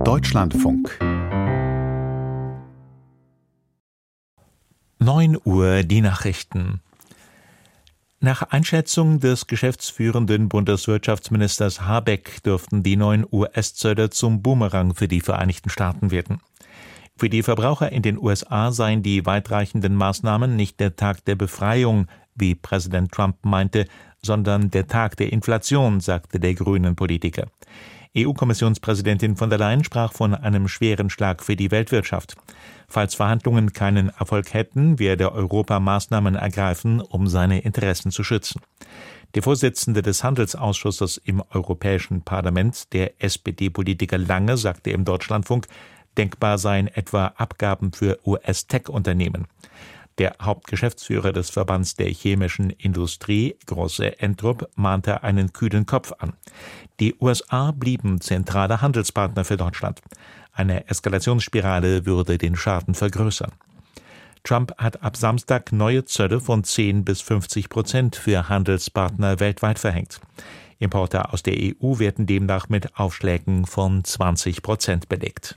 Deutschlandfunk 9 Uhr die Nachrichten. Nach Einschätzung des geschäftsführenden Bundeswirtschaftsministers Habeck dürften die neuen US-Zölle zum Bumerang für die Vereinigten Staaten werden. Für die Verbraucher in den USA seien die weitreichenden Maßnahmen nicht der Tag der Befreiung, wie Präsident Trump meinte, sondern der Tag der Inflation, sagte der grünen Politiker. EU-Kommissionspräsidentin von der Leyen sprach von einem schweren Schlag für die Weltwirtschaft. Falls Verhandlungen keinen Erfolg hätten, werde Europa Maßnahmen ergreifen, um seine Interessen zu schützen. Der Vorsitzende des Handelsausschusses im Europäischen Parlament, der SPD-Politiker Lange, sagte im Deutschlandfunk, denkbar seien etwa Abgaben für US-Tech-Unternehmen. Der Hauptgeschäftsführer des Verbands der chemischen Industrie, Grosse Entrup, mahnte einen kühlen Kopf an. Die USA blieben zentraler Handelspartner für Deutschland. Eine Eskalationsspirale würde den Schaden vergrößern. Trump hat ab Samstag neue Zölle von 10-50% für Handelspartner weltweit verhängt. Importe aus der EU werden demnach mit Aufschlägen von 20% belegt.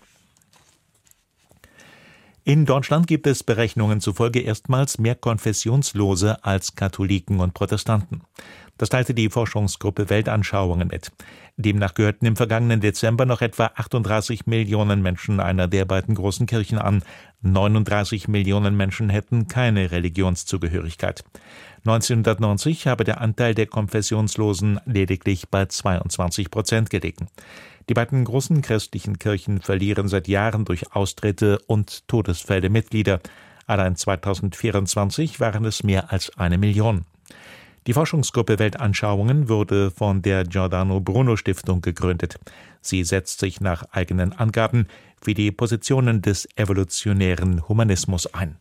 In Deutschland gibt es Berechnungen zufolge erstmals mehr Konfessionslose als Katholiken und Protestanten. Das teilte die Forschungsgruppe Weltanschauungen mit. Demnach gehörten im vergangenen Dezember noch etwa 38 Millionen Menschen einer der beiden großen Kirchen an. 39 Millionen Menschen hätten keine Religionszugehörigkeit. 1990 habe der Anteil der Konfessionslosen lediglich bei 22% gelegen. Die beiden großen christlichen Kirchen verlieren seit Jahren durch Austritte und Todesfälle Mitglieder. Allein 2024 waren es mehr als 1 Million. Die Forschungsgruppe Weltanschauungen wurde von der Giordano Bruno Stiftung gegründet. Sie setzt sich nach eigenen Angaben für die Positionen des evolutionären Humanismus ein.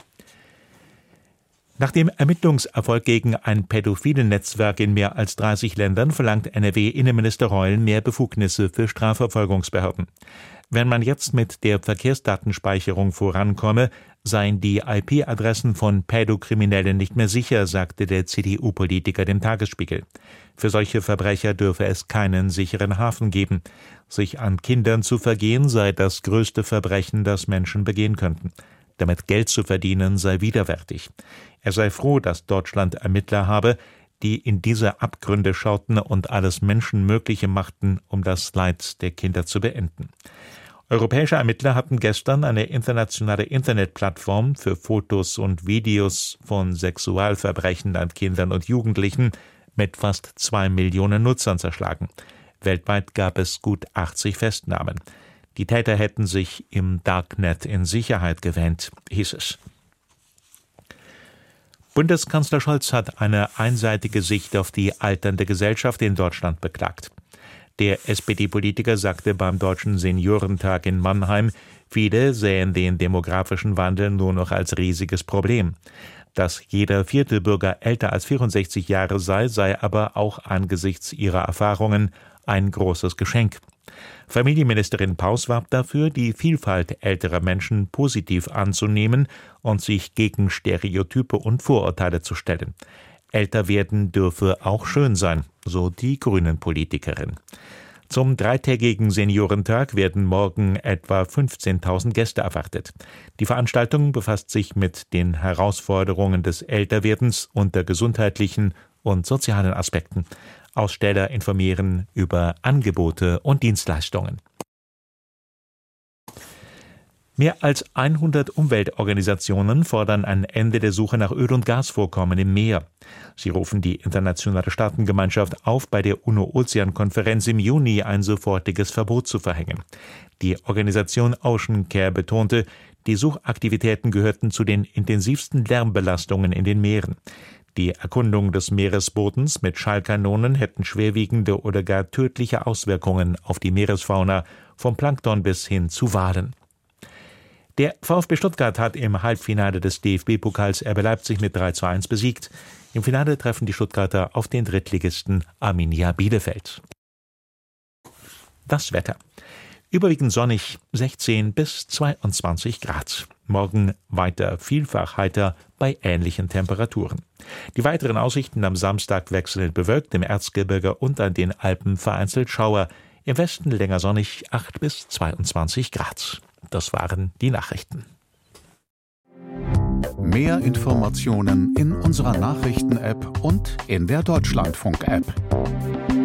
Nach dem Ermittlungserfolg gegen ein pädophilen Netzwerk in mehr als 30 Ländern verlangt NRW-Innenminister Reul mehr Befugnisse für Strafverfolgungsbehörden. Wenn man jetzt mit der Verkehrsdatenspeicherung vorankomme, seien die IP-Adressen von Pädokriminellen nicht mehr sicher, sagte der CDU-Politiker dem Tagesspiegel. Für solche Verbrecher dürfe es keinen sicheren Hafen geben. Sich an Kindern zu vergehen sei das größte Verbrechen, das Menschen begehen könnten. Damit Geld zu verdienen sei widerwärtig. Er sei froh, dass Deutschland Ermittler habe, die in diese Abgründe schauten und alles Menschenmögliche machten, um das Leid der Kinder zu beenden. Europäische Ermittler hatten gestern eine internationale Internetplattform für Fotos und Videos von Sexualverbrechen an Kindern und Jugendlichen mit fast 2 Millionen Nutzern zerschlagen. Weltweit gab es gut 80 Festnahmen. Die Täter hätten sich im Darknet in Sicherheit gewähnt, hieß es. Bundeskanzler Scholz hat eine einseitige Sicht auf die alternde Gesellschaft in Deutschland beklagt. Der SPD-Politiker sagte beim Deutschen Seniorentag in Mannheim, viele sähen den demografischen Wandel nur noch als riesiges Problem. Dass jeder 4. Bürger älter als 64 Jahre sei aber auch angesichts ihrer Erfahrungen ein großes Geschenk. Familienministerin Paus warb dafür, die Vielfalt älterer Menschen positiv anzunehmen und sich gegen Stereotype und Vorurteile zu stellen. Älter werden dürfe auch schön sein, so die Grünen-Politikerin. Zum 3-tägigen Seniorentag werden morgen etwa 15.000 Gäste erwartet. Die Veranstaltung befasst sich mit den Herausforderungen des Älterwerdens unter gesundheitlichen und sozialen Aspekten. Aussteller informieren über Angebote und Dienstleistungen. Mehr als 100 Umweltorganisationen fordern ein Ende der Suche nach Öl- und Gasvorkommen im Meer. Sie rufen die internationale Staatengemeinschaft auf, bei der UNO-Ozean-Konferenz im Juni ein sofortiges Verbot zu verhängen. Die Organisation Ocean Care betonte, die Suchaktivitäten gehörten zu den intensivsten Lärmbelastungen in den Meeren. Die Erkundung des Meeresbodens mit Schallkanonen hätten schwerwiegende oder gar tödliche Auswirkungen auf die Meeresfauna, vom Plankton bis hin zu Walen. Der VfB Stuttgart hat im Halbfinale des DFB-Pokals RB Leipzig mit 3:1 besiegt. Im Finale treffen die Stuttgarter auf den Drittligisten Arminia Bielefeld. Das Wetter. Überwiegend sonnig, 16 bis 22 Grad. Morgen weiter vielfach heiter bei ähnlichen Temperaturen. Die weiteren Aussichten am Samstag wechselnd bewölkt, im Erzgebirge und an den Alpen vereinzelt Schauer. Im Westen länger sonnig 8 bis 22 Grad. Das waren die Nachrichten. Mehr Informationen in unserer Nachrichten-App und in der Deutschlandfunk-App.